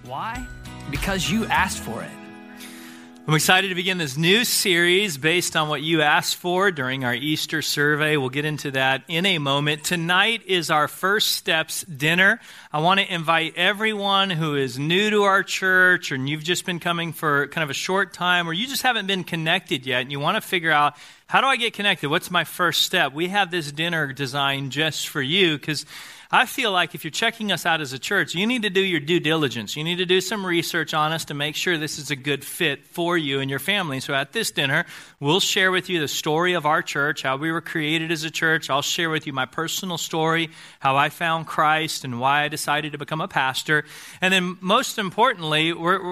Why? Because you asked for it. I'm excited to begin this new series based on what you asked for during our Easter survey. We'll get into that in a moment. Tonight is our First Steps dinner. I want to invite everyone who is new to our church, or you've just been coming for kind of a short time, or you just haven't been connected yet, and you want to figure out, how do I get connected? What's my first step? We have this dinner designed just for you, because I feel like if you're checking us out as a church, you need to do your due diligence. You need to do some research on us to make sure this is a good fit for you and your family. So at this dinner, we'll share with you the story of our church, how we were created as a church. I'll share with you my personal story, how I found Christ and why I decided to become a pastor. And then most importantly,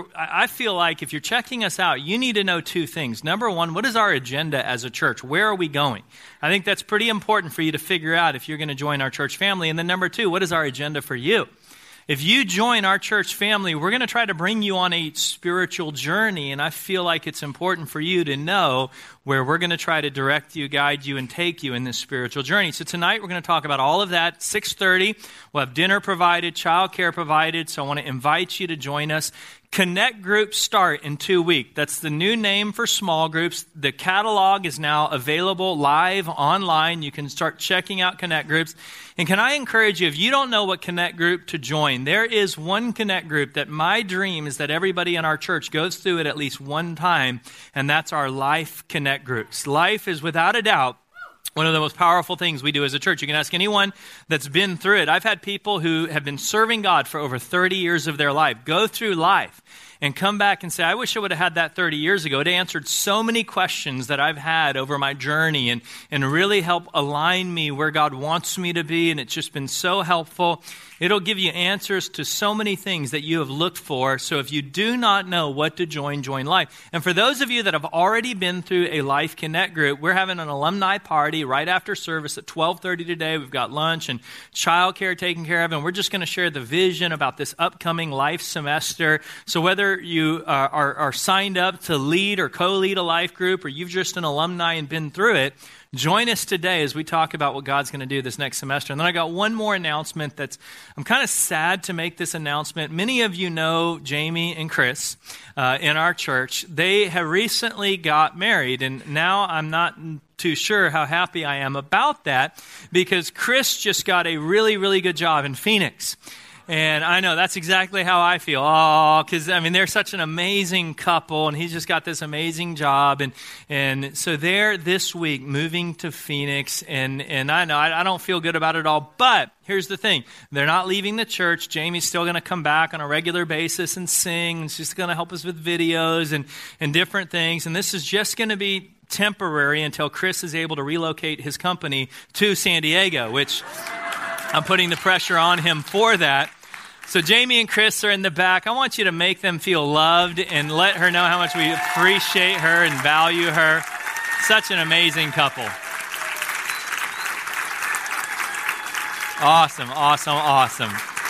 I feel like if you're checking us out, you need to know two things. Number one, what is our agenda as a church? Where are we going? I think that's pretty important for you to figure out if you're going to join our church family. And then number two, what is our agenda for you? If you join our church family, we're going to try to bring you on a spiritual journey, and I feel like it's important for you to know where we're going to try to direct you, guide you, and take you in this spiritual journey. So tonight we're going to talk about all of that. 6:30, we'll have dinner provided, childcare provided, so I want to invite you to join us. Connect groups start in 2 weeks. That's the new name for small groups. The catalog is now available live online. You can start checking out Connect groups. And can I encourage you, if you don't know what Connect group to join, there is one Connect group that my dream is that everybody in our church goes through it at least one time, and that's our Life Connect groups. Life is without a doubt one of the most powerful things we do as a church. You can ask anyone that's been through it. I've had people who have been serving God for over 30 years of their life go through life and come back and say, I wish I would have had that 30 years ago. It answered so many questions that I've had over my journey and really help align me where God wants me to be, and it's just been so helpful. It'll give you answers to so many things that you have looked for. So if you do not know what to join Life. And for those of you that have already been through a Life Connect group, we're having an alumni party right after service at 12:30 today. We've got lunch and childcare taken care of, and we're just going to share the vision about this upcoming Life semester. So whether you are signed up to lead or co-lead a Life group, or you've just an alumni and been through it, join us today as we talk about what God's going to do this next semester. And then I got one more announcement I'm kind of sad to make this announcement. Many of you know Jamie and Chris in our church. They have recently got married, and now I'm not too sure how happy I am about that, because Chris just got a really, really good job in Phoenix. And I know that's exactly how I feel. Oh, because they're such an amazing couple, and he's just got this amazing job. And so they're this week moving to Phoenix, and I know I don't feel good about it all. But here's the thing: they're not leaving the church. Jamie's still going to come back on a regular basis and sing. And she's going to help us with videos and different things. And this is just going to be temporary until Chris is able to relocate his company to San Diego, which I'm putting the pressure on him for that. So Jamie and Chris are in the back. I want you to make them feel loved and let her know how much we appreciate her and value her. Such an amazing couple. Awesome, awesome, awesome.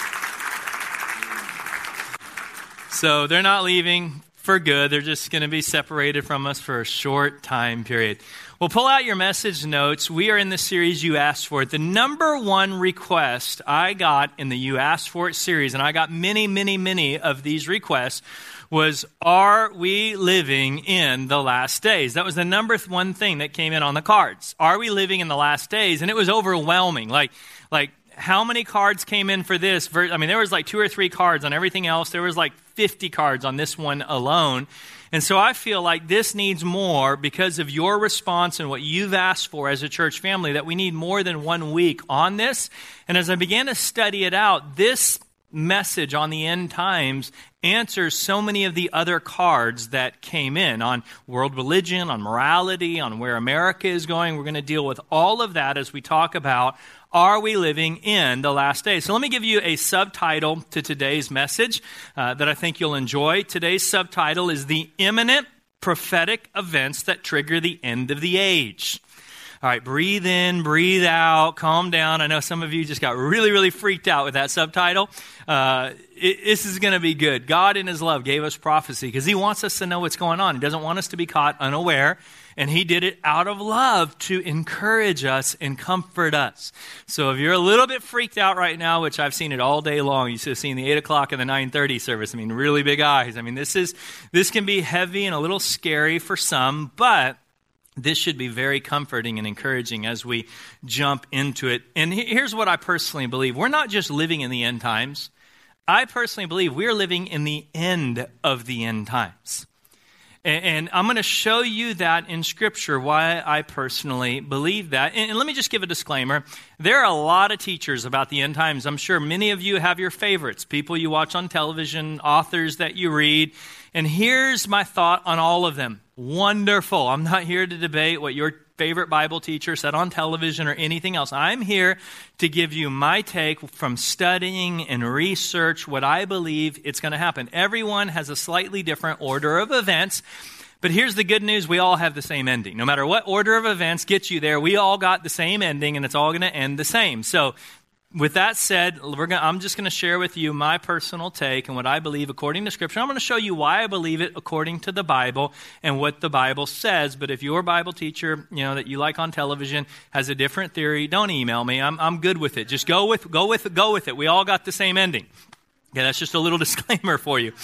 So they're not leaving for good. They're just going to be separated from us for a short time period. Well, pull out your message notes. We are in the series You Asked For It. The number one request I got in the You Asked For It series, and I got many, many, many of these requests, was, are we living in the last days? That was the number one thing that came in on the cards. Are we living in the last days? And it was overwhelming. Like how many cards came in for this? There was like 2 or 3 cards on everything else. There was like 50 cards on this one alone. And so I feel like this needs more, because of your response and what you've asked for as a church family, that we need more than 1 week on this. And as I began to study it out, this message on the end times answers so many of the other cards that came in on world religion, on morality, on where America is going. We're going to deal with all of that as we talk about, are we living in the last days? So let me give you a subtitle to today's message that I think you'll enjoy. Today's subtitle is The Imminent Prophetic Events That Trigger the End of the Age. All right, breathe in, breathe out, calm down. I know some of you just got really, really freaked out with that subtitle. This is going to be good. God in his love gave us prophecy because he wants us to know what's going on. He doesn't want us to be caught unaware. And he did it out of love to encourage us and comfort us. So if you're a little bit freaked out right now, which I've seen it all day long, you should have seen the 8 o'clock and the 9:30 service. I mean, really big eyes. I mean, this can be heavy and a little scary for some, but this should be very comforting and encouraging as we jump into it. And here's what I personally believe. We're not just living in the end times. I personally believe we're living in the end of the end times. And I'm going to show you that in Scripture, why I personally believe that. And let me just give a disclaimer. There are a lot of teachers about the end times. I'm sure many of you have your favorites, people you watch on television, authors that you read. And here's my thought on all of them. Wonderful. I'm not here to debate what your favorite Bible teacher said on television or anything else. I'm here to give you my take from studying and research what I believe it's going to happen. Everyone has a slightly different order of events, but here's the good news. We all have the same ending. No matter what order of events gets you there, we all got the same ending, and it's all going to end the same. So with that said, I'm just going to share with you my personal take and what I believe according to Scripture. I'm going to show you why I believe it according to the Bible and what the Bible says. But if your Bible teacher, that you like on television has a different theory, don't email me. I'm good with it. Just go with it. We all got the same ending. Okay, that's just a little disclaimer for you.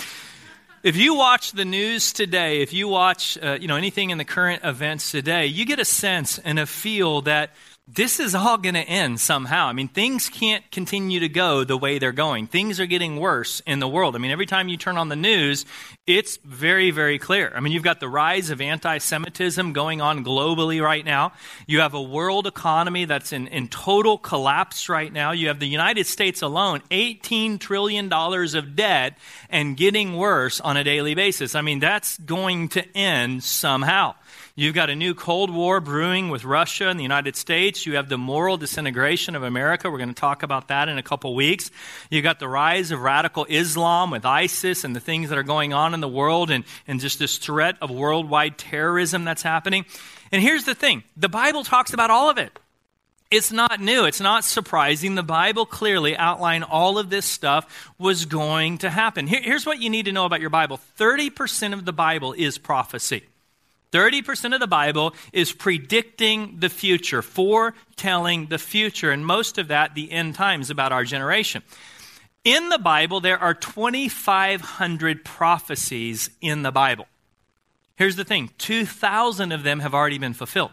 If you watch the news today, if you watch anything in the current events today, you get a sense and a feel that this is all going to end somehow. I mean, things can't continue to go the way they're going. Things are getting worse in the world. I mean, every time you turn on the news, it's very, very clear. I mean, you've got the rise of anti-Semitism going on globally right now. You have a world economy that's in total collapse right now. You have the United States alone, $18 trillion of debt and getting worse on a daily basis. I mean, that's going to end somehow. You've got a new Cold War brewing with Russia and the United States. You have the moral disintegration of America. We're going to talk about that in a couple weeks. You've got the rise of radical Islam with ISIS and the things that are going on in the world and just this threat of worldwide terrorism that's happening. And here's the thing. The Bible talks about all of it. It's not new. It's not surprising. The Bible clearly outlined all of this stuff was going to happen. Here's what you need to know about your Bible. 30% of the Bible is prophecy. 30% of the Bible is predicting the future, foretelling the future, and most of that, the end times, about our generation. In the Bible, there are 2,500 prophecies in the Bible. Here's the thing, 2,000 of them have already been fulfilled.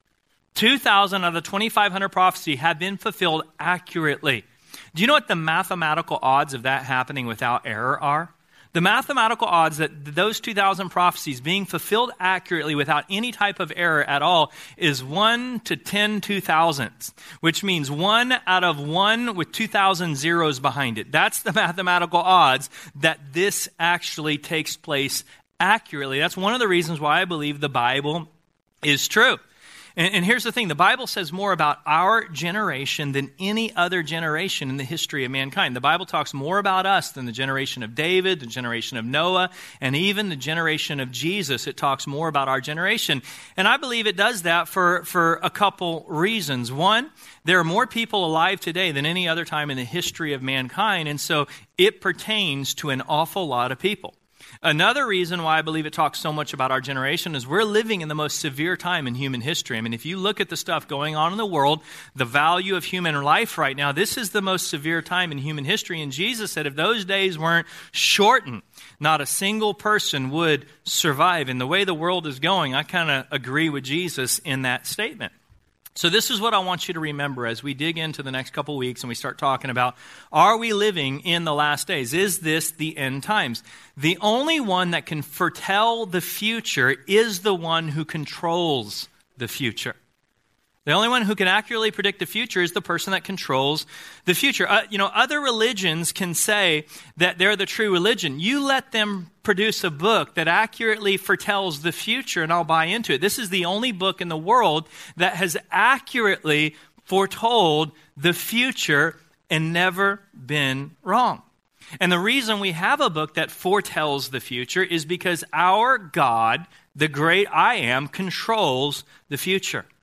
2,000 of the 2,500 prophecy have been fulfilled accurately. Do you know what the mathematical odds of that happening without error are? The mathematical odds that those 2,000 prophecies being fulfilled accurately without any type of error at all is 1 to 10 2,000ths, which means 1 out of 1 with 2,000 zeros behind it. That's the mathematical odds that this actually takes place accurately. That's one of the reasons why I believe the Bible is true. And here's the thing, the Bible says more about our generation than any other generation in the history of mankind. The Bible talks more about us than the generation of David, the generation of Noah, and even the generation of Jesus. It talks more about our generation. And I believe it does that for a couple reasons. One, there are more people alive today than any other time in the history of mankind, and so it pertains to an awful lot of people. Another reason why I believe it talks so much about our generation is we're living in the most severe time in human history. I mean, if you look at the stuff going on in the world, the value of human life right now, this is the most severe time in human history. And Jesus said if those days weren't shortened, not a single person would survive. And the way the world is going, I kind of agree with Jesus in that statement. So this is what I want you to remember as we dig into the next couple weeks and we start talking about, are we living in the last days? Is this the end times? The only one that can foretell the future is the one who controls the future. The only one who can accurately predict the future is the person that controls the future. Other religions can say that they're the true religion. You let them produce a book that accurately foretells the future, and I'll buy into it. This is the only book in the world that has accurately foretold the future and never been wrong. And the reason we have a book that foretells the future is because our God, the great I Am, controls the future.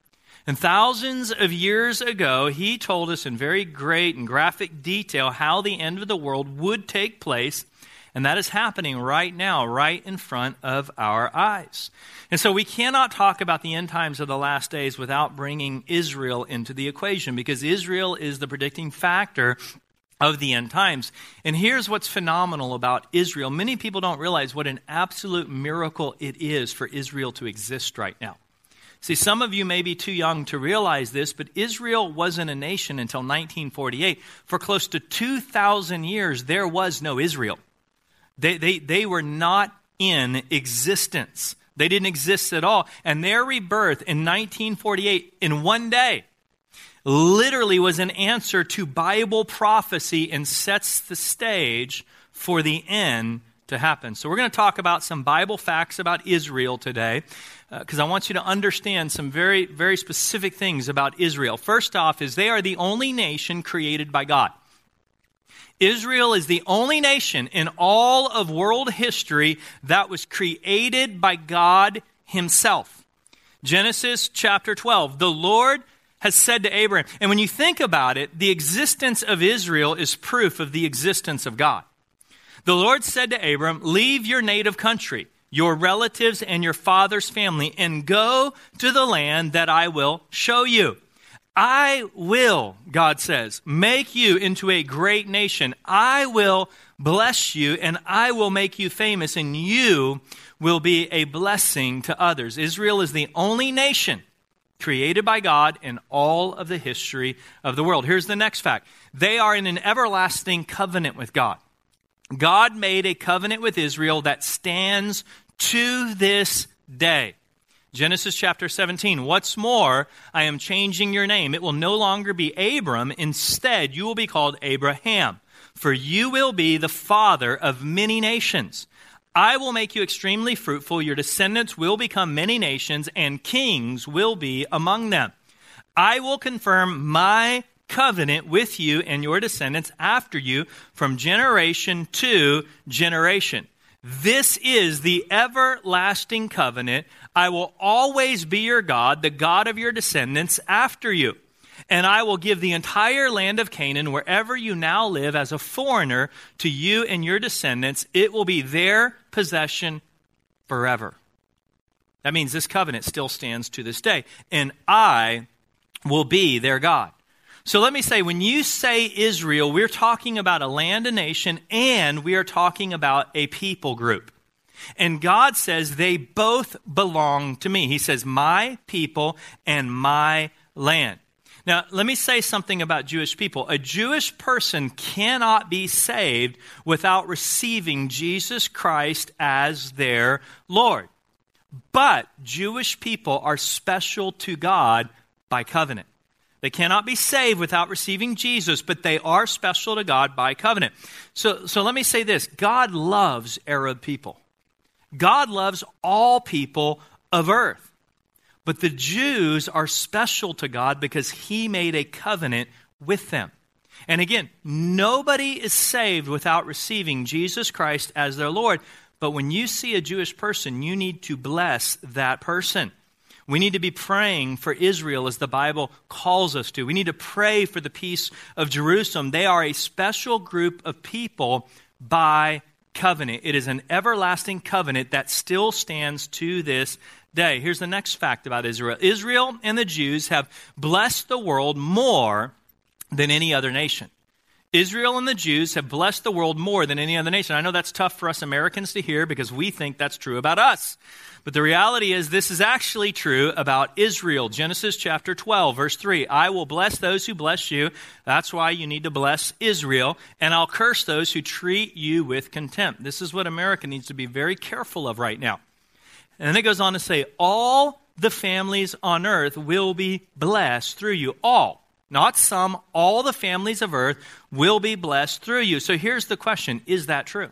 And thousands of years ago, he told us in very great and graphic detail how the end of the world would take place. And that is happening right now, right in front of our eyes. And so we cannot talk about the end times of the last days without bringing Israel into the equation, because Israel is the predicting factor of the end times. And here's what's phenomenal about Israel. Many people don't realize what an absolute miracle it is for Israel to exist right now. See, some of you may be too young to realize this, but Israel wasn't a nation until 1948. For close to 2,000 years, there was no Israel. They were not in existence. They didn't exist at all. And their rebirth in 1948, in one day, literally was an answer to Bible prophecy and sets the stage for the end to happen. So we're going to talk about some Bible facts about Israel today, because I want you to understand some very, very specific things about Israel. First off is they are the only nation created by God. Israel is the only nation in all of world history that was created by God himself. Genesis chapter 12, the Lord has said to Abraham, and when you think about it, the existence of Israel is proof of the existence of God. The Lord said to Abram, leave your native country, your relatives and your father's family, and go to the land that I will show you. I will, God says, make you into a great nation. I will bless you, and I will make you famous, and you will be a blessing to others. Israel is the only nation created by God in all of the history of the world. Here's the next fact. They are in an everlasting covenant with God. God made a covenant with Israel that stands to this day. Genesis chapter 17, what's more, I am changing your name. It will no longer be Abram. Instead, you will be called Abraham, for you will be the father of many nations. I will make you extremely fruitful. Your descendants will become many nations, and kings will be among them. I will confirm my covenant with you and your descendants after you from generation to generation. This is the everlasting covenant. I will always be your God, the God of your descendants after you. And I will give the entire land of Canaan, wherever you now live as a foreigner, to you and your descendants. It will be their possession forever. That means this covenant still stands to this day. And I will be their God. So let me say, when you say Israel, we're talking about a land, a nation, and we are talking about a people group. And God says they both belong to me. He says, my people and my land. Now, let me say something about Jewish people. A Jewish person cannot be saved without receiving Jesus Christ as their Lord. But Jewish people are special to God by covenant. They cannot be saved without receiving Jesus, but they are special to God by covenant. So let me say this. God loves Arab people. God loves all people of earth. But the Jews are special to God because he made a covenant with them. And again, nobody is saved without receiving Jesus Christ as their Lord. But when you see a Jewish person, you need to bless that person. We need to be praying for Israel as the Bible calls us to. We need to pray for the peace of Jerusalem. They are a special group of people by covenant. It is an everlasting covenant that still stands to this day. Here's the next fact about Israel. Israel and the Jews have blessed the world more than any other nation. Israel and the Jews have blessed the world more than any other nation. I know that's tough for us Americans to hear because we think that's true about us. But the reality is this is actually true about Israel. Genesis chapter 12, verse 3. I will bless those who bless you. That's why you need to bless Israel. And I'll curse those who treat you with contempt. This is what America needs to be very careful of right now. And then it goes on to say, all the families on earth will be blessed through you. All. Not some. All the families of earth will be blessed through you. So here's the question. Is that true?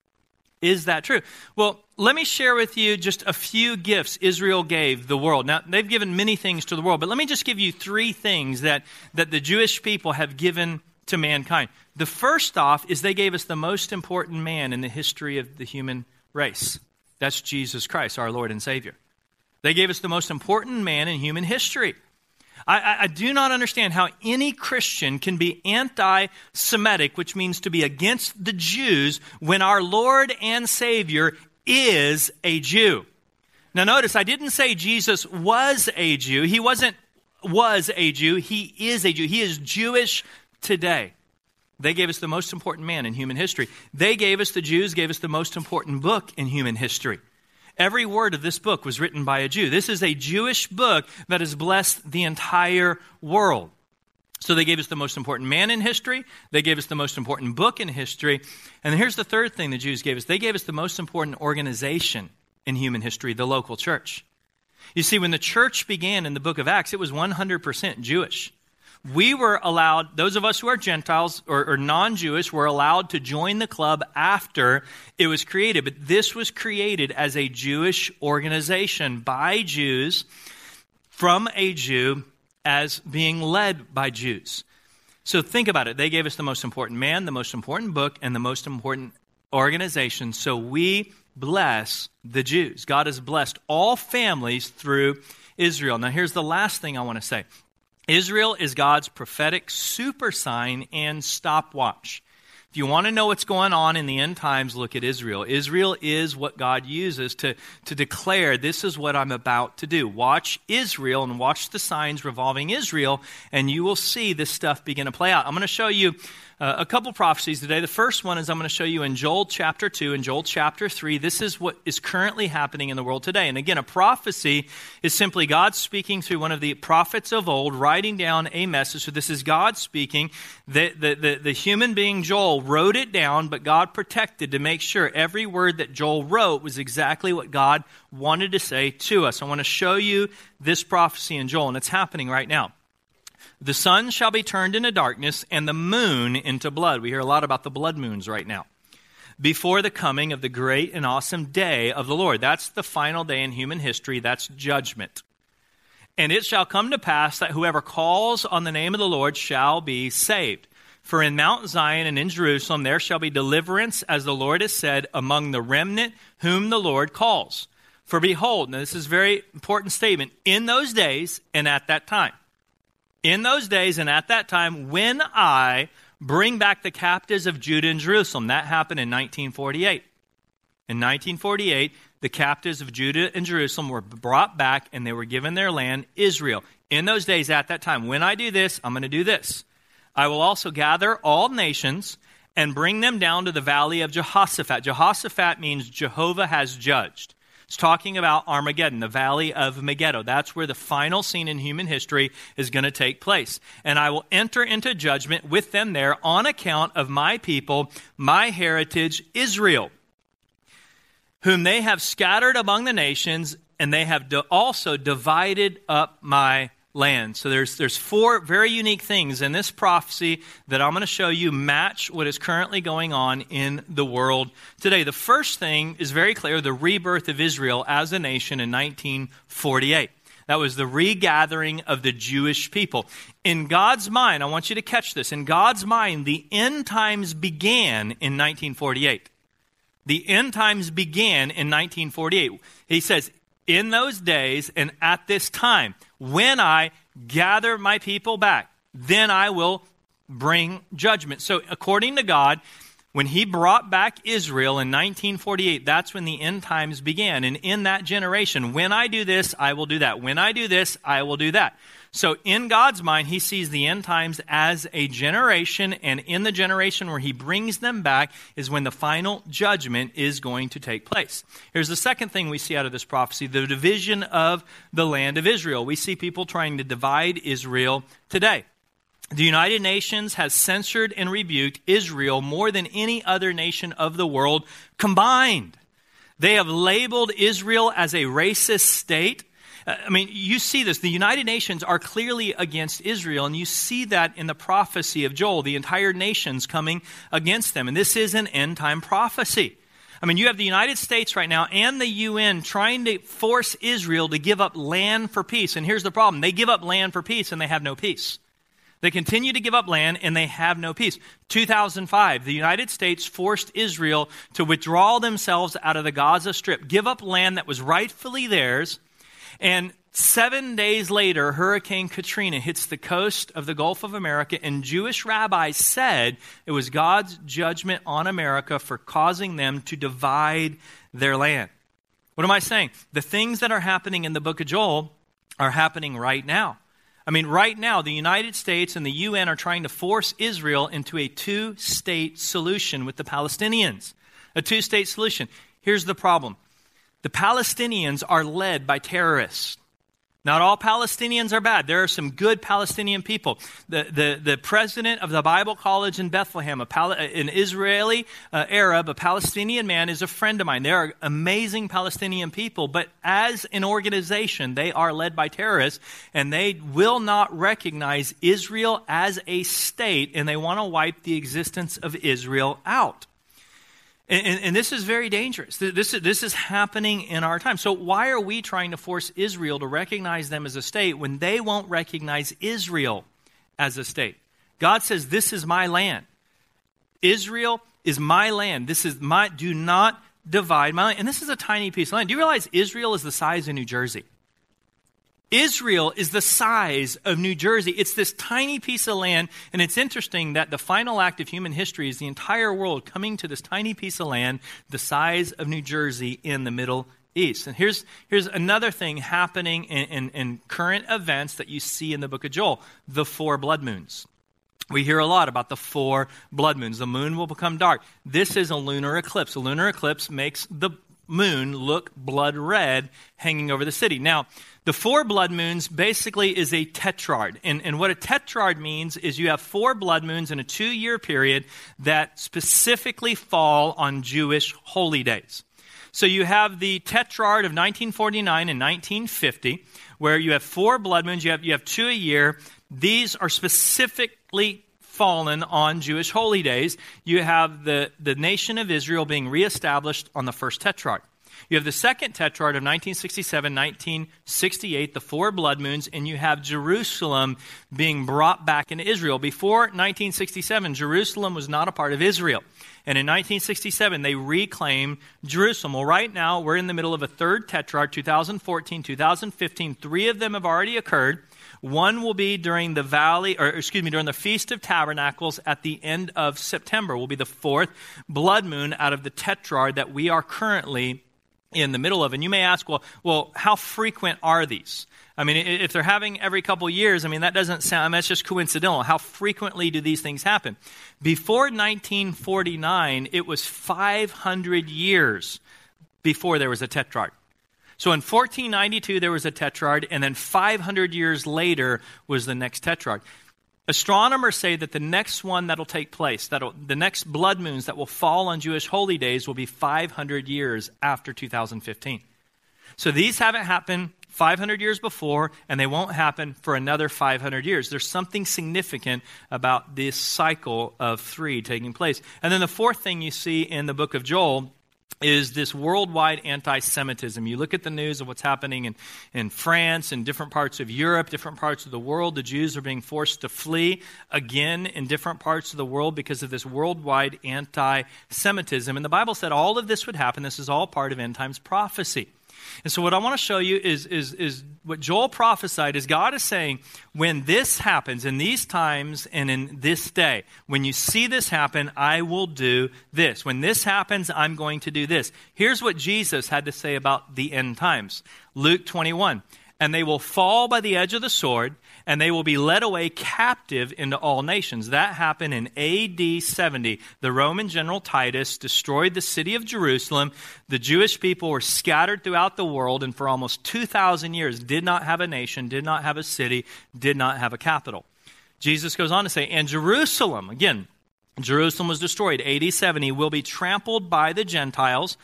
Is that true? Well, let me share with you just a few gifts Israel gave the world. Now, they've given many things to the world, but let me just give you three things that the Jewish people have given to mankind. The first off is they gave us the most important man in the history of the human race. That's Jesus Christ, our Lord and Savior. They gave us the most important man in human history. I do not understand how any Christian can be anti-Semitic, which means to be against the Jews, when our Lord and Savior is a Jew. Now notice, I didn't say Jesus was a Jew. He was a Jew. He is a Jew. He is Jewish today. They gave us the most important man in human history. The Jews gave us the most important book in human history. Every word of this book was written by a Jew. This is a Jewish book that has blessed the entire world. So they gave us the most important man in history. They gave us the most important book in history. And here's the third thing the Jews gave us. They gave us the most important organization in human history, the local church. You see, when the church began in the book of Acts, it was 100% Jewish. We were allowed, those of us who are Gentiles or non-Jewish, were allowed to join the club after it was created. But this was created as a Jewish organization by Jews, from a Jew, as being led by Jews. So think about it. They gave us the most important man, the most important book, and the most important organization. So we bless the Jews. God has blessed all families through Israel. Now here's the last thing I want to say. Israel is God's prophetic super sign and stopwatch. If you want to know what's going on in the end times, look at Israel. Israel is what God uses to declare, this is what I'm about to do. Watch Israel and watch the signs revolving Israel, and you will see this stuff begin to play out. I'm going to show you a couple prophecies today. The first one is I'm going to show you in Joel chapter 2 and Joel chapter 3. This is what is currently happening in the world today. And again, a prophecy is simply God speaking through one of the prophets of old, writing down a message. So this is God speaking. The human being Joel wrote it down, but God protected to make sure every word that Joel wrote was exactly what God wanted to say to us. I want to show you this prophecy in Joel, and it's happening right now. The sun shall be turned into darkness and the moon into blood. We hear a lot about the blood moons right now. Before the coming of the great and awesome day of the Lord. That's the final day in human history. That's judgment. And it shall come to pass that whoever calls on the name of the Lord shall be saved. For in Mount Zion and in Jerusalem there shall be deliverance, as the Lord has said, among the remnant whom the Lord calls. For behold, now this is a very important statement, in those days and at that time. In those days and at that time, when I bring back the captives of Judah and Jerusalem. That happened in 1948. In 1948, the captives of Judah and Jerusalem were brought back and they were given their land, Israel. In those days, at that time, when I do this, I'm going to do this. I will also gather all nations and bring them down to the valley of Jehoshaphat. Jehoshaphat means Jehovah has judged. It's talking about Armageddon, the valley of Megiddo. That's where the final scene in human history is going to take place. And I will enter into judgment with them there on account of my people, my heritage, Israel, whom they have scattered among the nations, and they have also divided up my land. So there's four very unique things in this prophecy that I'm going to show you match what is currently going on in the world today. The first thing is very clear, the rebirth of Israel as a nation in 1948. That was the regathering of the Jewish people. In God's mind, I want you to catch this, in God's mind, the end times began in 1948. The end times began in 1948. He says, in those days and at this time, when I gather my people back, then I will bring judgment. So according to God, when he brought back Israel in 1948, that's when the end times began. And in that generation, when I do this, I will do that. When I do this, I will do that. So in God's mind, he sees the end times as a generation, and in the generation where he brings them back is when the final judgment is going to take place. Here's the second thing we see out of this prophecy, the division of the land of Israel. We see people trying to divide Israel today. The United Nations has censored and rebuked Israel more than any other nation of the world combined. They have labeled Israel as a racist state. I mean, you see this. The United Nations are clearly against Israel, and you see that in the prophecy of Joel, the entire nations coming against them. And this is an end-time prophecy. I mean, you have the United States right now and the UN trying to force Israel to give up land for peace. And here's the problem. They give up land for peace, and they have no peace. They continue to give up land, and they have no peace. 2005, the United States forced Israel to withdraw themselves out of the Gaza Strip, give up land that was rightfully theirs, and 7 days later, Hurricane Katrina hits the coast of the Gulf of America, and Jewish rabbis said it was God's judgment on America for causing them to divide their land. What am I saying? The things that are happening in the book of Joel are happening right now. I mean, right now, the United States and the UN are trying to force Israel into a two-state solution with the Palestinians. A two-state solution. Here's the problem. The Palestinians are led by terrorists. Not all Palestinians are bad. There are some good Palestinian people. The president of the Bible College in Bethlehem, an Israeli Arab, a Palestinian man, is a friend of mine. They are amazing Palestinian people, but as an organization, they are led by terrorists, and they will not recognize Israel as a state, and they want to wipe the existence of Israel out. And this is very dangerous. This is happening in our time. So why are we trying to force Israel to recognize them as a state when they won't recognize Israel as a state? God says, this is my land. Israel is my land. Do not divide my land. And this is a tiny piece of land. Do you realize Israel is the size of New Jersey? Israel is the size of New Jersey. It's this tiny piece of land, and it's interesting that the final act of human history is the entire world coming to this tiny piece of land, the size of New Jersey in the Middle East. And here's another thing happening in current events that you see in the book of Joel, the 4 blood moons. We hear a lot about the 4 blood moons. The moon will become dark. This is a lunar eclipse. A lunar eclipse makes the moon look blood red hanging over the city. Now, the 4 blood moons basically is a tetrad. And what a tetrad means is you have 4 blood moons in a 2-year period that specifically fall on Jewish holy days. So you have the tetrad of 1949 and 1950, where you have 4 blood moons. You have 2 a year. These are specifically fallen on Jewish holy days. You have the nation of Israel being reestablished on the first tetrad. You have the second tetrad of 1967, 1968, the 4 blood moons, and you have Jerusalem being brought back into Israel. Before 1967, Jerusalem was not a part of Israel. And in 1967, they reclaimed Jerusalem. Well, right now, we're in the middle of a third tetrad, 2014, 2015. 3 of them have already occurred. One will be during during the Feast of Tabernacles at the end of September. Will be the 4th blood moon out of the tetrad that we are currently in the middle of. And you may ask, well, how frequent are these? I mean, if they're having every couple years, that doesn't sound, that's just coincidental. How frequently do these things happen? Before 1949, it was 500 years before there was a tetrad. So in 1492, there was a tetrad, and then 500 years later was the next tetrad. Astronomers say that the next one that'll take place, the next blood moons that will fall on Jewish holy days will be 500 years after 2015. So these haven't happened 500 years before, and they won't happen for another 500 years. There's something significant about this cycle of 3 taking place. And then the 4th thing you see in the book of Joel is this worldwide anti-Semitism. You look at the news of what's happening in France and different parts of Europe, different parts of the world. The Jews are being forced to flee again in different parts of the world because of this worldwide anti-Semitism. And the Bible said all of this would happen. This is all part of end times prophecy. And so what I want to show you is what Joel prophesied is God is saying, when this happens in these times and in this day, when you see this happen, I will do this. When this happens, I'm going to do this. Here's what Jesus had to say about the end times. Luke 21. And they will fall by the edge of the sword, and they will be led away captive into all nations. That happened in AD 70. The Roman general Titus destroyed the city of Jerusalem. The Jewish people were scattered throughout the world, and for almost 2,000 years did not have a nation, did not have a city, did not have a capital. Jesus goes on to say, and Jerusalem, again, Jerusalem was destroyed, AD 70, will be trampled by the Gentiles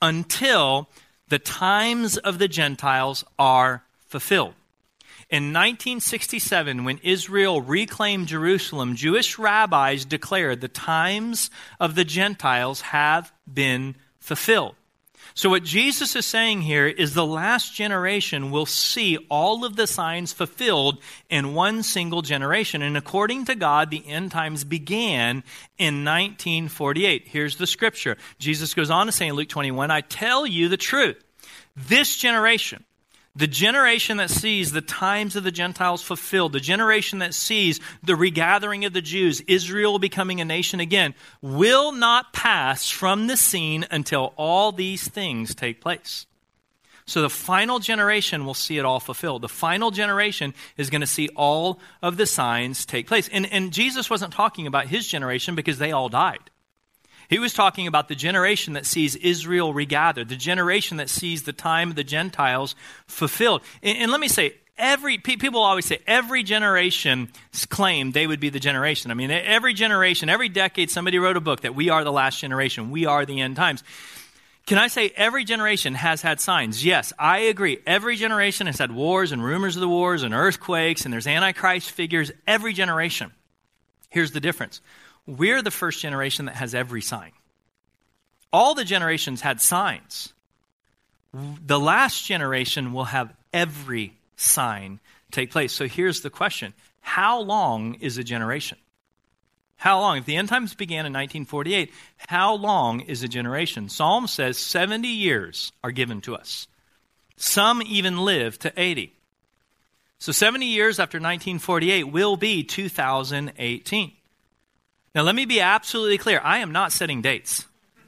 until the times of the Gentiles are fulfilled. In 1967, when Israel reclaimed Jerusalem, Jewish rabbis declared the times of the Gentiles have been fulfilled. So what Jesus is saying here is the last generation will see all of the signs fulfilled in one single generation. And according to God, the end times began in 1948. Here's the scripture. Jesus goes on to say in Luke 21, I tell you the truth. This generation, The generation that sees the times of the Gentiles fulfilled, the generation that sees the regathering of the Jews, Israel becoming a nation again, will not pass from the scene until all these things take place. So the final generation will see it all fulfilled. The final generation is going to see all of the signs take place. And Jesus wasn't talking about his generation because they all died. He was talking about the generation that sees Israel regathered, the generation that sees the time of the Gentiles fulfilled. And let me say, people always say every generation claimed they would be the generation. I mean, every generation, every decade, somebody wrote a book that we are the last generation. We are the end times. Can I say every generation has had signs? Yes, I agree. Every generation has had wars and rumors of the wars and earthquakes, and there's Antichrist figures. Every generation. Here's the difference. We're the first generation that has every sign. All the generations had signs. The last generation will have every sign take place. So here's the question. How long is a generation? How long? If the end times began in 1948, how long is a generation? Psalm says 70 years are given to us. Some even live to 80. So 70 years after 1948 will be 2018. Now, let me be absolutely clear. I am not setting dates.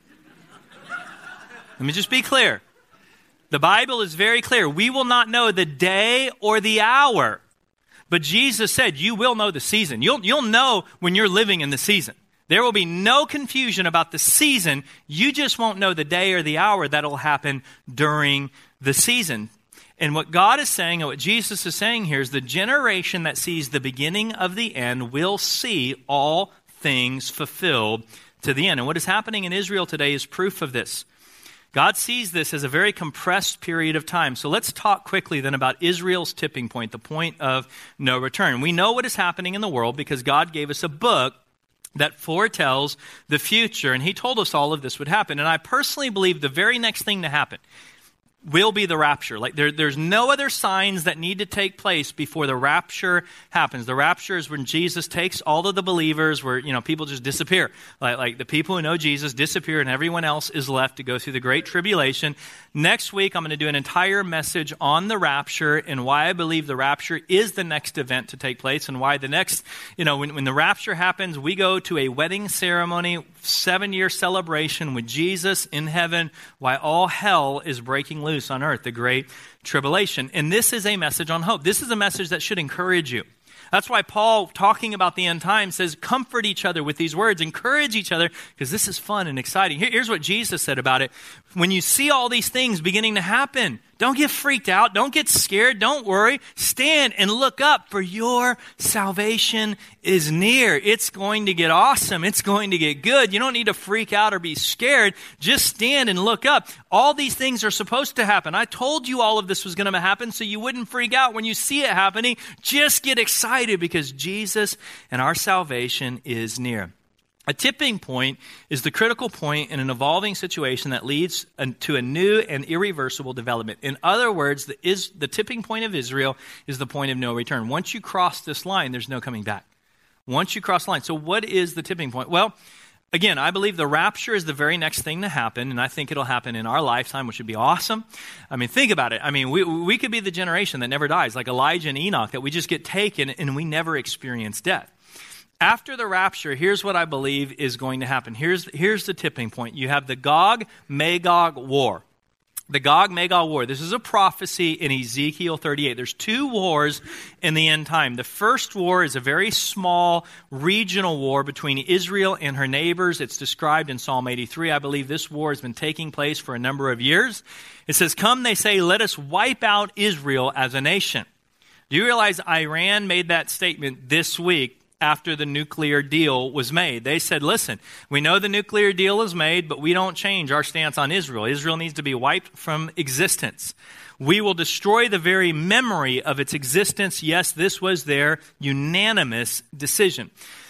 Let me just be clear. The Bible is very clear. We will not know the day or the hour. But Jesus said, you will know the season. You'll know when you're living in the season. There will be no confusion about the season. You just won't know the day or the hour that'll happen during the season. And what God is saying and what Jesus is saying here is the generation that sees the beginning of the end will see all things fulfilled to the end. And what is happening in Israel today is proof of this. God sees this as a very compressed period of time. So let's talk quickly then about Israel's tipping point, the point of no return. We know what is happening in the world because God gave us a book that foretells the future, and he told us all of this would happen. And I personally believe the very next thing to happen will be the rapture. Like there's no other signs that need to take place before the rapture happens. The rapture is when Jesus takes all of the believers where, people just disappear. Like the people who know Jesus disappear and everyone else is left to go through the great tribulation. Next week, I'm going to do an entire message on the rapture and why I believe the rapture is the next event to take place and why the next, when the rapture happens, we go to a wedding ceremony, 7-year celebration with Jesus in heaven, why all hell is breaking loose on earth, the great tribulation. And this is a message on hope. This is a message that should encourage you. That's why Paul, talking about the end times, says comfort each other with these words, encourage each other, because this is fun and exciting. Here's what Jesus said about it. When you see all these things beginning to happen, don't get freaked out. Don't get scared. Don't worry. Stand and look up, for your salvation is near. It's going to get awesome. It's going to get good. You don't need to freak out or be scared. Just stand and look up. All these things are supposed to happen. I told you all of this was going to happen so you wouldn't freak out when you see it happening. Just get excited because Jesus and our salvation is near. A tipping point is the critical point in an evolving situation that leads to a new and irreversible development. In other words, the tipping point of Israel is the point of no return. Once you cross this line, there's no coming back. Once you cross the line. So what is the tipping point? Well, again, I believe the rapture is the very next thing to happen, and I think it'll happen in our lifetime, which would be awesome. I mean, think about it. I mean, we could be the generation that never dies, like Elijah and Enoch, that we just get taken and we never experience death. After the rapture, here's what I believe is going to happen. Here's the tipping point. You have the Gog-Magog war. The Gog-Magog war. This is a prophecy in Ezekiel 38. There's 2 wars in the end time. The first war is a very small regional war between Israel and her neighbors. It's described in Psalm 83. I believe this war has been taking place for a number of years. It says, "Come," they say, "let us wipe out Israel as a nation." Do you realize Iran made that statement this week after the nuclear deal was made? They said, listen, we know the nuclear deal is made, but we don't change our stance on Israel. Israel needs to be wiped from existence. We will destroy the very memory of its existence. Yes, this was their unanimous decision.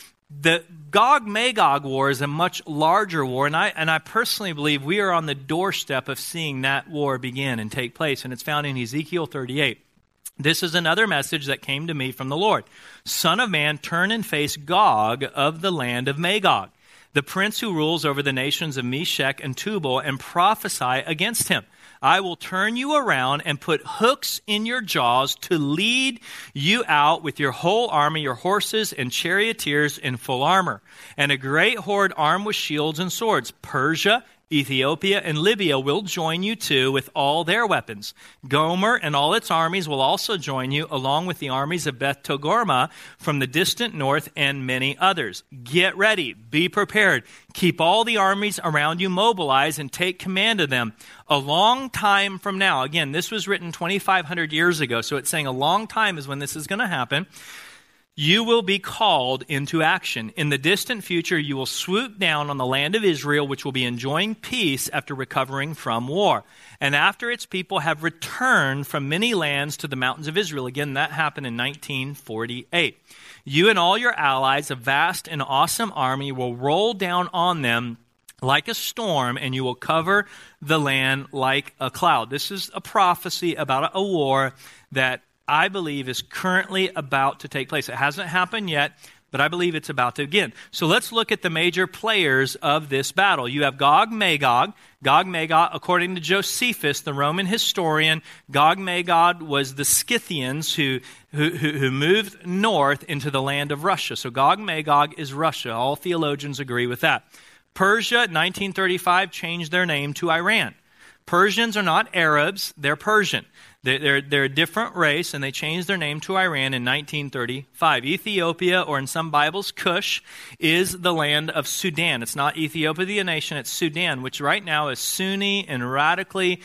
The Gog-Magog war is a much larger war, and I personally believe we are on the doorstep of seeing that war begin and take place, and it's found in Ezekiel 38. This is another message that came to me from the Lord. Son of man, turn and face Gog of the land of Magog. the prince who rules over the nations of Meshech and Tubal, and prophesy against him. I will turn you around and put hooks in your jaws to lead you out with your whole army, your horses and charioteers in full armor, and a great horde armed with shields and swords. Persia, Ethiopia, and Libya will join you too with all their weapons. Gomer and all its armies will also join you, along with the armies of Beth Togarmah from the distant north and many others. Get ready, be prepared. Keep all the armies around you mobilized and take command of them. A long time from now, again, this was written 2,500 years ago, so it's saying a long time is when this is going to happen. You will be called into action. In the distant future, you will swoop down on the land of Israel, which will be enjoying peace after recovering from war. And after its people have returned from many lands to the mountains of Israel. Again, that happened in 1948. You and all your allies, a vast and awesome army, will roll down on them like a storm, and you will cover the land like a cloud. This is a prophecy about a war that I believe is currently about to take place. It hasn't happened yet, but I believe it's about to begin. So let's look at the major players of this battle. You have Gog, Magog. Gog, Magog, according to Josephus, the Roman historian, Gog, Magog was the Scythians who moved north into the land of Russia. So Gog, Magog is Russia. All theologians agree with that. Persia, 1935, changed their name to Iran. Persians are not Arabs, they're Persian. They're a different race, and they changed their name to Iran in 1935. Ethiopia, or in some Bibles, Cush, is the land of Sudan. It's not Ethiopia, the nation, it's Sudan, which right now is Sunni and radically,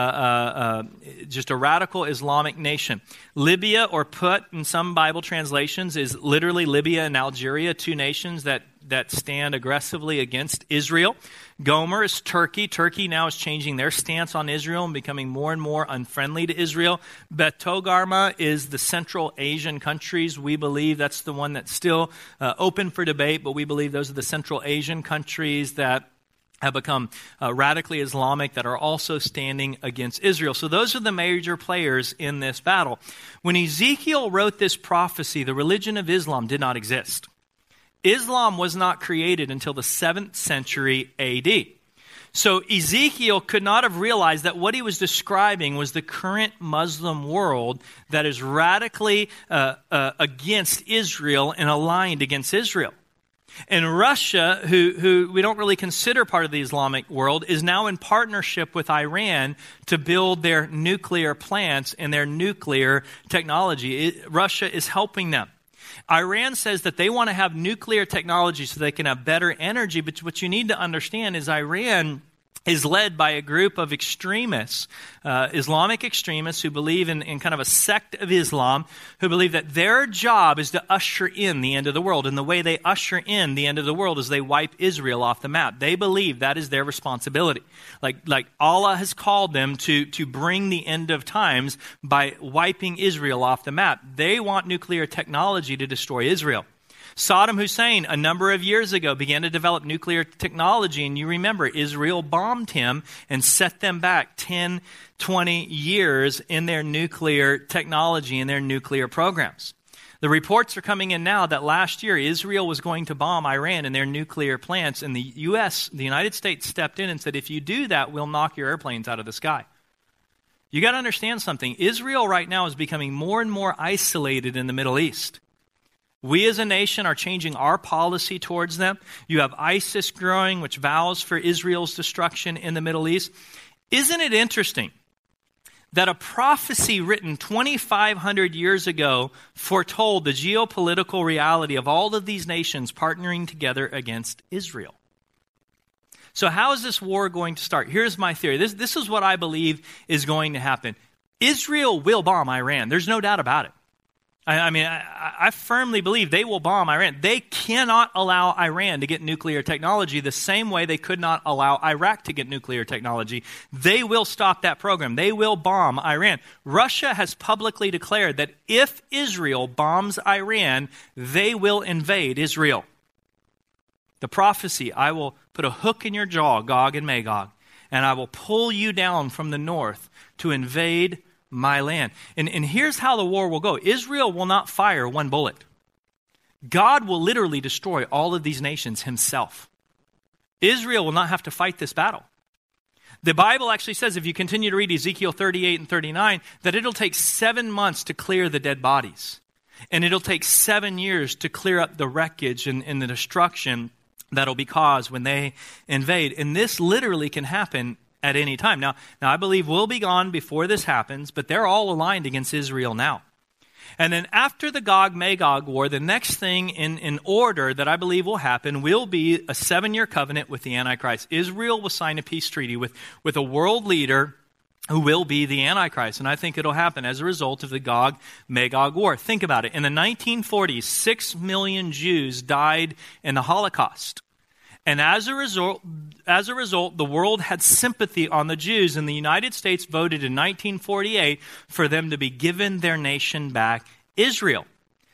just a radical Islamic nation. Libya, or Put in some Bible translations, is literally Libya and Algeria, two nations that stand aggressively against Israel. Gomer is Turkey. Turkey now is changing their stance on Israel and becoming more and more unfriendly to Israel. Beth Togarmah is the Central Asian countries. We believe that's the one that's still open for debate, but we believe those are the Central Asian countries that have become radically Islamic that are also standing against Israel. So those are the major players in this battle. When Ezekiel wrote this prophecy, the religion of Islam did not exist. Islam was not created until the 7th century AD. So Ezekiel could not have realized that what he was describing was the current Muslim world that is radically against Israel and aligned against Israel. And Russia, who we don't really consider part of the Islamic world, is now in partnership with Iran to build their nuclear plants and their nuclear technology. Russia is helping them. Iran says that they want to have nuclear technology so they can have better energy, but what you need to understand is Iran is led by a group of extremists, Islamic extremists who believe in kind of a sect of Islam, who believe that their job is to usher in the end of the world. And the way they usher in the end of the world is they wipe Israel off the map. They believe that is their responsibility. Like Allah has called them to bring the end of times by wiping Israel off the map. They want nuclear technology to destroy Israel. Saddam Hussein, a number of years ago, began to develop nuclear technology, and you remember Israel bombed him and set them back 10, 20 years in their nuclear technology and their nuclear programs. The reports are coming in now that last year Israel was going to bomb Iran and their nuclear plants, and the United States stepped in and said, if you do that, we'll knock your airplanes out of the sky. You got to understand something. Israel right now is becoming more and more isolated in the Middle East. We as a nation are changing our policy towards them. You have ISIS growing, which vows for Israel's destruction in the Middle East. Isn't it interesting that a prophecy written 2,500 years ago foretold the geopolitical reality of all of these nations partnering together against Israel? So how is this war going to start? Here's my theory. This is what I believe is going to happen. Israel will bomb Iran. There's no doubt about it. I firmly believe they will bomb Iran. They cannot allow Iran to get nuclear technology the same way they could not allow Iraq to get nuclear technology. They will stop that program. They will bomb Iran. Russia has publicly declared that if Israel bombs Iran, they will invade Israel. The prophecy, I will put a hook in your jaw, Gog and Magog, and I will pull you down from the north to invade my land. And here's how the war will go. Israel will not fire one bullet. God will literally destroy all of these nations himself. Israel will not have to fight this battle. The Bible actually says, if you continue to read Ezekiel 38 and 39, that it'll take 7 months to clear the dead bodies. And it'll take 7 years to clear up the wreckage and the destruction that'll be caused when they invade. And this literally can happen at any time. Now I believe we'll be gone before this happens, but they're all aligned against Israel now. And then after the Gog-Magog war, the next thing in order that I believe will happen will be a 7-year covenant with the Antichrist. Israel will sign a peace treaty with a world leader who will be the Antichrist. And I think it'll happen as a result of the Gog-Magog war. Think about it. In the 1940s, 6 million Jews died in the Holocaust. And as a result, the world had sympathy on the Jews, and the United States voted in 1948 for them to be given their nation back, Israel.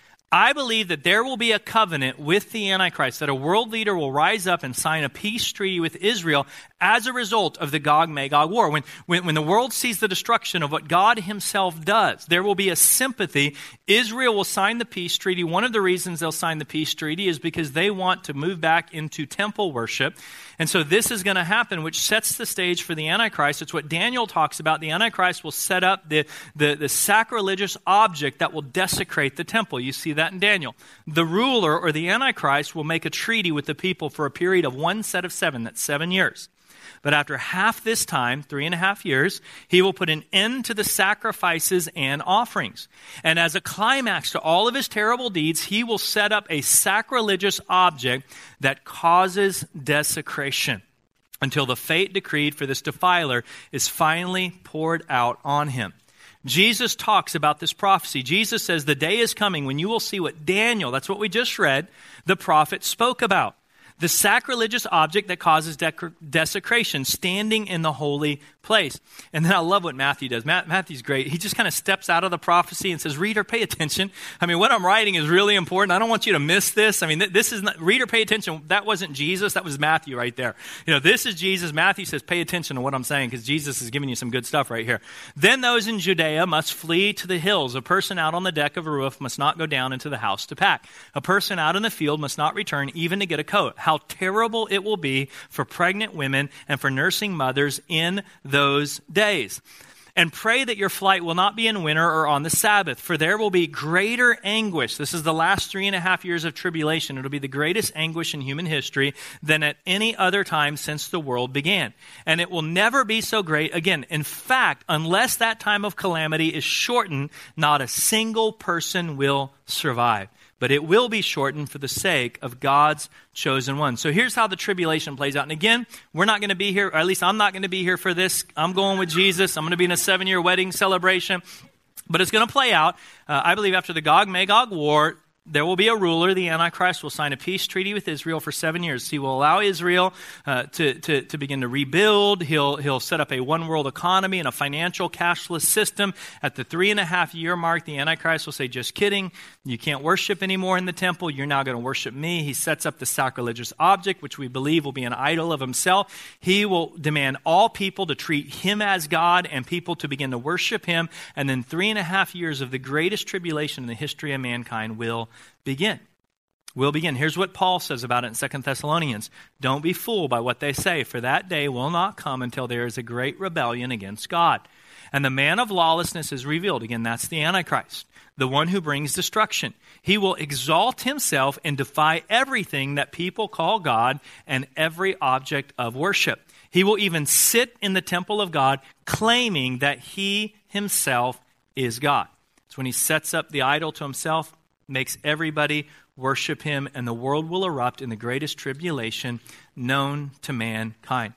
I believe that there will be a covenant with the Antichrist, that a world leader will rise up and sign a peace treaty with Israel as a result of the Gog-Magog war. When the world sees the destruction of what God himself does, there will be a sympathy. Israel will sign the peace treaty. One of the reasons they'll sign the peace treaty is because they want to move back into temple worship. And so this is going to happen, which sets the stage for the Antichrist. It's what Daniel talks about. The Antichrist will set up the sacrilegious object that will desecrate the temple. You see that in Daniel. The ruler or the Antichrist will make a treaty with the people for a period of 1 set of 7. That's 7 years. But after half this time, 3.5 years, he will put an end to the sacrifices and offerings. And as a climax to all of his terrible deeds, he will set up a sacrilegious object that causes desecration until the fate decreed for this defiler is finally poured out on him. Jesus talks about this prophecy. Jesus says, the day is coming when you will see what Daniel, that's what we just read, the prophet spoke about. The sacrilegious object that causes desecration, standing in the holy place. And then I love what Matthew does. Matthew's great. He just kind of steps out of the prophecy and says, reader, pay attention. I mean, what I'm writing is really important. I don't want you to miss this. I mean, this is not, reader, pay attention. That wasn't Jesus. That was Matthew right there. This is Jesus. Matthew says, pay attention to what I'm saying because Jesus is giving you some good stuff right here. Then those in Judea must flee to the hills. A person out on the deck of a roof must not go down into the house to pack. A person out in the field must not return even to get a coat. How terrible it will be for pregnant women and for nursing mothers in those days. And pray that your flight will not be in winter or on the Sabbath, for there will be greater anguish. This is the last 3.5 years of tribulation. It'll be the greatest anguish in human history than at any other time since the world began. And it will never be so great again. In fact, unless that time of calamity is shortened, not a single person will survive. But it will be shortened for the sake of God's chosen one. So here's how the tribulation plays out. And again, we're not going to be here, or at least I'm not going to be here for this. I'm going with Jesus. I'm going to be in a 7-year wedding celebration. But it's going to play out, I believe, after the Gog-Magog war. There will be a ruler, the Antichrist, will sign a peace treaty with Israel for 7 years. He will allow Israel to begin to rebuild. He'll set up a one-world economy and a financial cashless system. At the 3.5-year mark, the Antichrist will say, just kidding, you can't worship anymore in the temple. You're now going to worship me. He sets up the sacrilegious object, which we believe will be an idol of himself. He will demand all people to treat him as God and people to begin to worship him. And then 3.5 years of the greatest tribulation in the history of mankind will begin. Here's what Paul says about it in 2 Thessalonians. Don't be fooled by what they say, for that day will not come until there is a great rebellion against God. And the man of lawlessness is revealed. Again, that's the Antichrist, the one who brings destruction. He will exalt himself and defy everything that people call God and every object of worship. He will even sit in the temple of God, claiming that he himself is God. It's when he sets up the idol to himself, makes everybody worship him, and the world will erupt in the greatest tribulation known to mankind.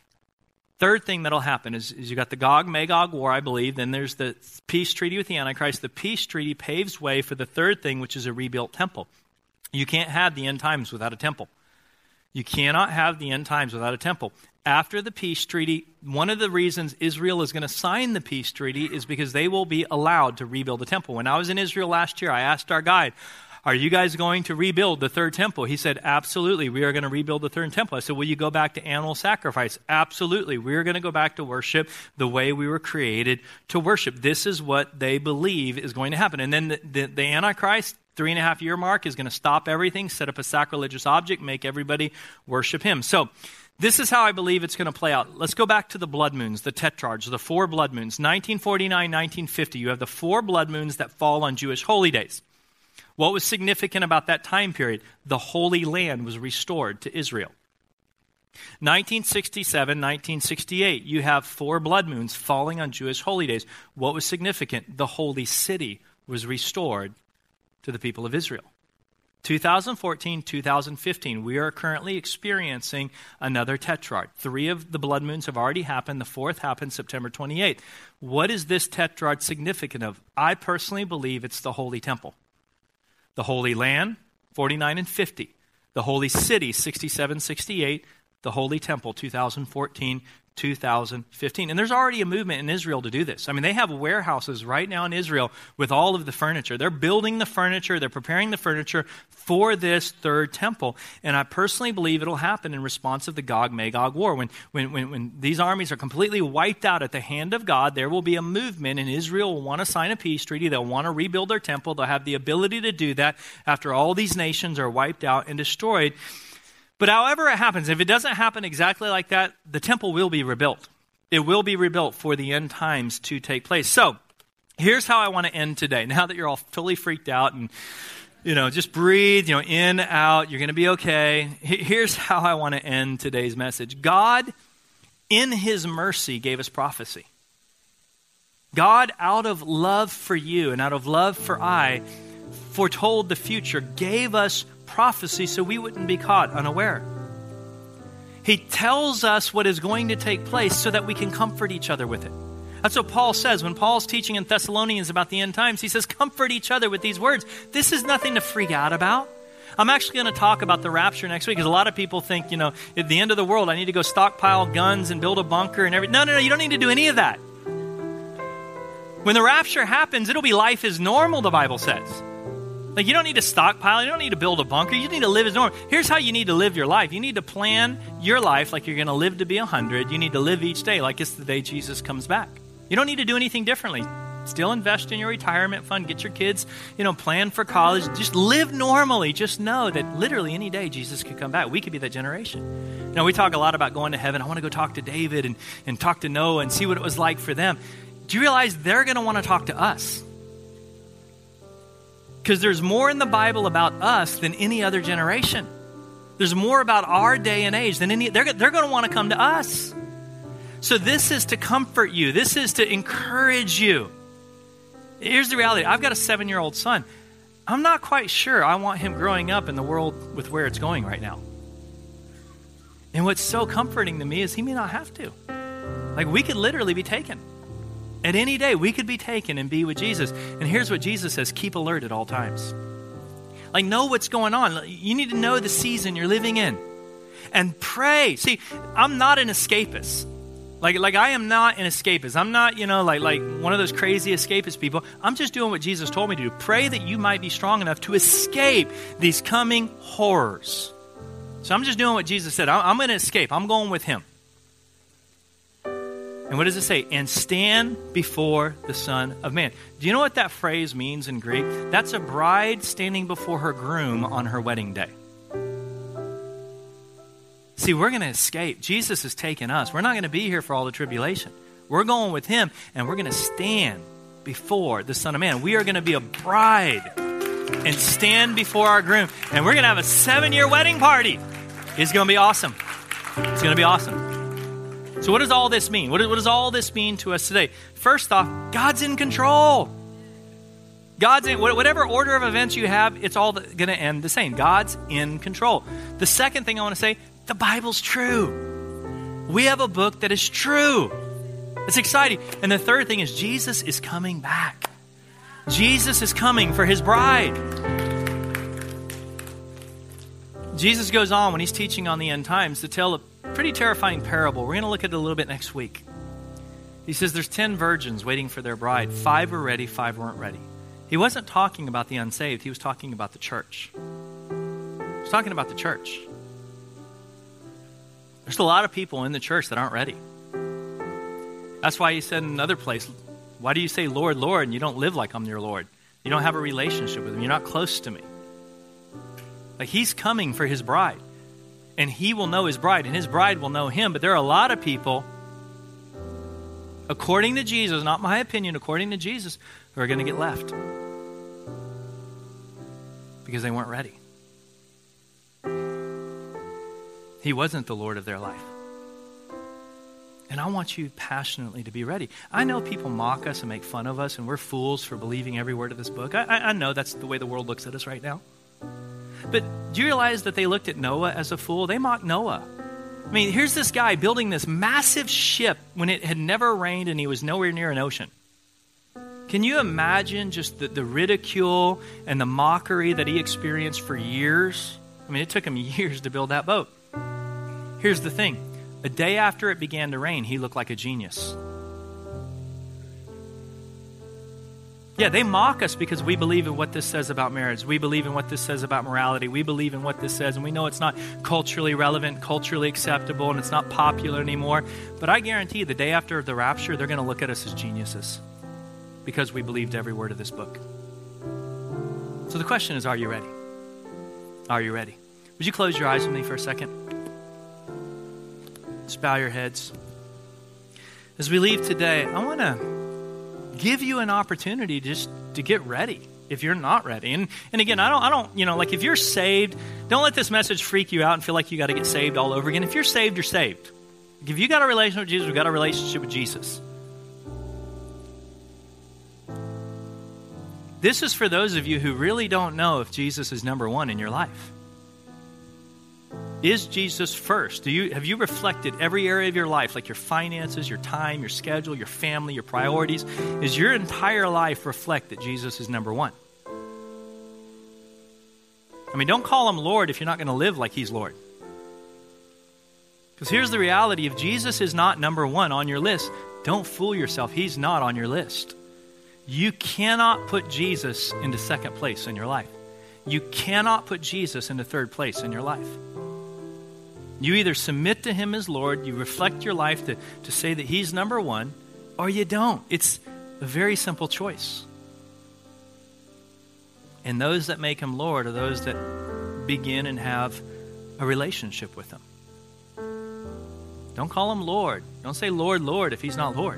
Third thing that'll happen is you got the Gog-Magog war, I believe. Then there's the peace treaty with the Antichrist. The peace treaty paves way for the third thing, which is a rebuilt temple. You can't have the end times without a temple. You cannot have the end times without a temple. After the peace treaty, one of the reasons Israel is going to sign the peace treaty is because they will be allowed to rebuild the temple. When I was in Israel last year, I asked our guide, are you guys going to rebuild the third temple? He said, absolutely, we are going to rebuild the third temple. I said, will you go back to animal sacrifice? Absolutely, we are going to go back to worship the way we were created to worship. This is what they believe is going to happen. And then the Antichrist, 3.5-year mark, is going to stop everything, set up a sacrilegious object, make everybody worship him. So This is how I believe it's going to play out. Let's go back to the blood moons, the tetrarchs, the 4 blood moons. 1949, 1950, you have the 4 blood moons that fall on Jewish holy days. What was significant about that time period? The Holy Land was restored to Israel. 1967, 1968, you have 4 blood moons falling on Jewish holy days. What was significant? The Holy City was restored to the people of Israel. 2014, 2015, we are currently experiencing another tetrarch. 3 of the blood moons have already happened. The 4th happened September 28th. What is this tetrarch significant of? I personally believe it's the Holy Temple. The Holy Land, 49 and 50. The Holy City, 67, 68. The Holy Temple, 2014, 2015. And there's already a movement in Israel to do this. I mean, they have warehouses right now in Israel with all of the furniture. They're building the furniture. They're preparing the furniture for this 3rd temple. And I personally believe it'll happen in response of the Gog-Magog war. When these armies are completely wiped out at the hand of God, there will be a movement, and Israel will want to sign a peace treaty. They'll want to rebuild their temple. They'll have the ability to do that after all these nations are wiped out and destroyed. But however it happens, if it doesn't happen exactly like that, the temple will be rebuilt. It will be rebuilt for the end times to take place. So here's how I want to end today. Now that you're all fully freaked out and, just breathe, in, out, you're going to be okay. Here's how I want to end today's message. God, in his mercy, gave us prophecy. God, out of love for you and out of love for I, foretold the future, gave us prophecy so we wouldn't be caught unaware. He tells us what is going to take place so that we can comfort each other with it. That's what Paul says. When Paul's teaching in Thessalonians about the end times, he says, comfort each other with these words. This is nothing to freak out about. I'm actually going to talk about the rapture next week because a lot of people think, at the end of the world, I need to go stockpile guns and build a bunker and everything. No, you don't need to do any of that. When the rapture happens, it'll be life as normal, the Bible says. Like, you don't need to stockpile. You don't need to build a bunker. You need to live as normal. Here's how you need to live your life. You need to plan your life like you're going to live to be 100. You need to live each day like it's the day Jesus comes back. You don't need to do anything differently. Still invest in your retirement fund. Get your kids, plan for college. Just live normally. Just know that literally any day Jesus could come back. We could be that generation. We talk a lot about going to heaven. I want to go talk to David and talk to Noah and see what it was like for them. Do you realize they're going to want to talk to us? Because there's more in the Bible about us than any other generation. There's more about our day and age than they're going to want to come to us. So this is to comfort you. This is to encourage you. Here's the reality. I've got a 7-year-old son. I'm not quite sure I want him growing up in the world with where it's going right now. And what's so comforting to me is he may not have to. Like, we could literally be taken. At any day, we could be taken and be with Jesus. And here's what Jesus says, keep alert at all times. Like, know what's going on. You need to know the season you're living in. And pray. See, I'm not an escapist. Like I am not an escapist. I'm not, like one of those crazy escapist people. I'm just doing what Jesus told me to do. Pray that you might be strong enough to escape these coming horrors. So I'm just doing what Jesus said. I'm going to escape. I'm going with him. And what does it say? And stand before the Son of Man. Do you know what that phrase means in Greek? That's a bride standing before her groom on her wedding day. See, we're going to escape. Jesus has taken us. We're not going to be here for all the tribulation. We're going with him, and we're going to stand before the Son of Man. We are going to be a bride and stand before our groom. And we're going to have a 7-year wedding party. It's going to be awesome. It's going to be awesome. So what does all this mean? What does all this mean to us today? First off, God's in control. God's in, whatever order of events you have, it's all going to end the same. God's in control. The second thing I want to say, the Bible's true. We have a book that is true. It's exciting. And the third thing is Jesus is coming back. Jesus is coming for his bride. Jesus goes on when he's teaching on the end times to tell a pretty terrifying parable. We're going to look at it a little bit next week. He says there's 10 virgins waiting for their bride. 5 were ready, 5 weren't ready. He wasn't talking about the unsaved. He was talking about the church. He was talking about the church. There's a lot of people in the church that aren't ready. That's why he said in another place, why do you say, Lord, Lord, and you don't live like I'm your Lord? You don't have a relationship with him. You're not close to me. Like, he's coming for his bride. And he will know his bride, and his bride will know him. But there are a lot of people, according to Jesus, not my opinion, according to Jesus, who are going to get left because they weren't ready. He wasn't the Lord of their life. And I want you passionately to be ready. I know people mock us and make fun of us, and we're fools for believing every word of this book. I know that's the way the world looks at us right now. But do you realize that they looked at Noah as a fool? They mocked Noah. I mean, here's this guy building this massive ship when it had never rained and he was nowhere near an ocean. Can you imagine just the ridicule and the mockery that he experienced for years? I mean, it took him years to build that boat. Here's the thing. A day after it began to rain, he looked like a genius. Yeah, they mock us because we believe in what this says about marriage. We believe in what this says about morality. We believe in what this says, and we know it's not culturally relevant, culturally acceptable, and it's not popular anymore. But I guarantee you, the day after the rapture, they're going to look at us as geniuses because we believed every word of this book. So the question is, are you ready? Are you ready? Would you close your eyes with me for a second? Just bow your heads. As we leave today, I want to give you an opportunity just to get ready if you're not ready. And again, I don't, like if you're saved, don't let this message freak you out and feel like you got to get saved all over again. If you're saved, you're saved. If you got a relationship with Jesus, we've got a relationship with Jesus. This is for those of you who really don't know if Jesus is number one in your life. Is Jesus first? Have you reflected every area of your life, like your finances, your time, your schedule, your family, your priorities? Is your entire life reflect that Jesus is number one? I mean, don't call him Lord if you're not going to live like he's Lord. Because here's the reality. If Jesus is not number one on your list, don't fool yourself. He's not on your list. You cannot put Jesus into second place in your life. You cannot put Jesus into third place in your life. You either submit to him as Lord, you reflect your life to say that he's number one, or you don't. It's a very simple choice. And those that make him Lord are those that begin and have a relationship with him. Don't call him Lord. Don't say Lord, Lord if he's not Lord.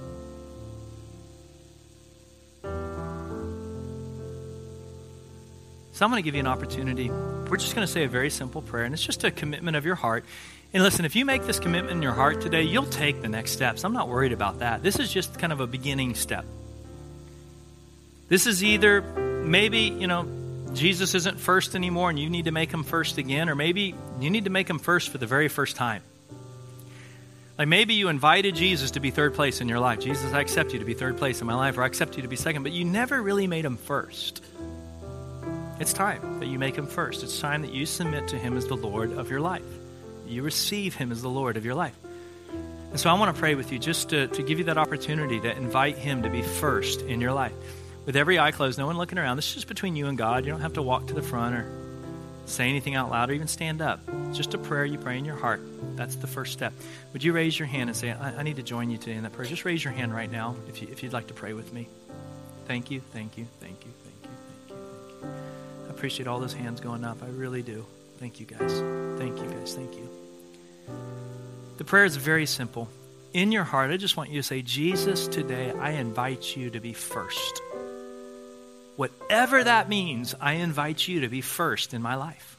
So I'm going to give you an opportunity. We're just going to say a very simple prayer, and it's just a commitment of your heart. And listen, if you make this commitment in your heart today, you'll take the next steps. I'm not worried about that. This is just kind of a beginning step. This is either maybe, Jesus isn't first anymore and you need to make him first again, or maybe you need to make him first for the very first time. Like maybe you invited Jesus to be third place in your life. Jesus, I accept you to be third place in my life, or I accept you to be second, but you never really made him first. It's time that you make him first. It's time that you submit to him as the Lord of your life. You receive him as the Lord of your life. And so I want to pray with you just to give you that opportunity to invite him to be first in your life. With every eye closed, no one looking around. This is just between you and God. You don't have to walk to the front or say anything out loud or even stand up. It's just a prayer you pray in your heart. That's the first step. Would you raise your hand and say, I need to join you today in that prayer? Just raise your hand right now if you'd like to pray with me. Thank you, thank you, thank you, thank you, thank you, thank you. I appreciate all those hands going up. I really do. Thank you, guys. Thank you, guys. Thank you. The prayer is very simple. In your heart, I just want you to say, Jesus, today I invite you to be first. Whatever that means, I invite you to be first in my life.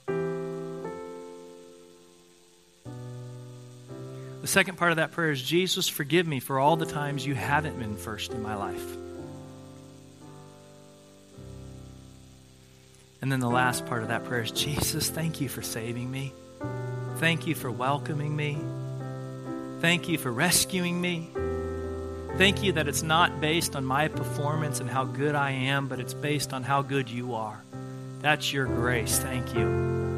The second part of that prayer is, Jesus, forgive me for all the times you haven't been first in my life. And then the last part of that prayer is, Jesus, thank you for saving me. Thank you for welcoming me. Thank you for rescuing me. Thank you that it's not based on my performance and how good I am, but it's based on how good you are. That's your grace. Thank you.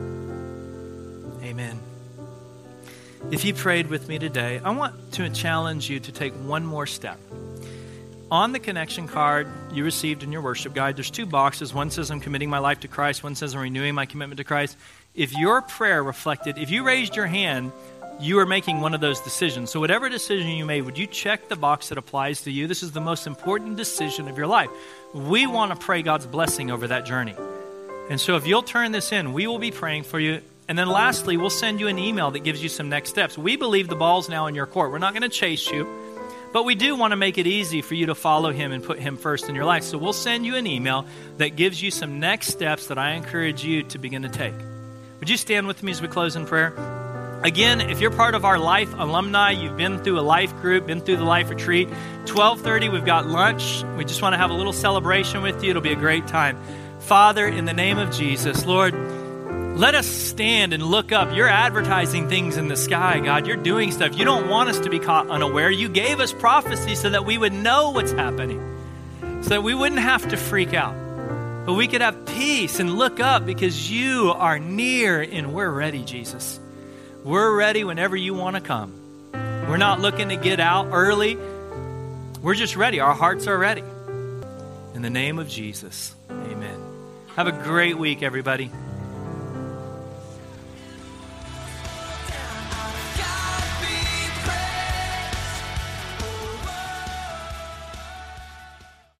Amen. If you prayed with me today, I want to challenge you to take one more step. On the connection card you received in your worship guide, there's two boxes. One says I'm committing my life to Christ. One says I'm renewing my commitment to Christ. If your prayer reflected, if you raised your hand, you are making one of those decisions. So whatever decision you made, would you check the box that applies to you? This is the most important decision of your life. We want to pray God's blessing over that journey. And so if you'll turn this in, we will be praying for you And then lastly, we'll send you an email that gives you some next steps. We believe the ball's now in your court. We're not going to chase you, but we do want to make it easy for you to follow him and put him first in your life. So we'll send you an email that gives you some next steps that I encourage you to begin to take. Would you stand with me as we close in prayer? Again, if you're part of our Life alumni, you've been through a life group, been through the life retreat, 12:30, we've got lunch. We just want to have a little celebration with you. It'll be a great time. Father, in the name of Jesus, Lord, let us stand and look up. You're advertising things in the sky, God. You're doing stuff. You don't want us to be caught unaware. You gave us prophecy so that we would know what's happening, so that we wouldn't have to freak out, but we could have peace and look up because you are near and we're ready, Jesus. We're ready whenever you want to come. We're not looking to get out early. We're just ready. Our hearts are ready. In the name of Jesus, amen. Have a great week, everybody.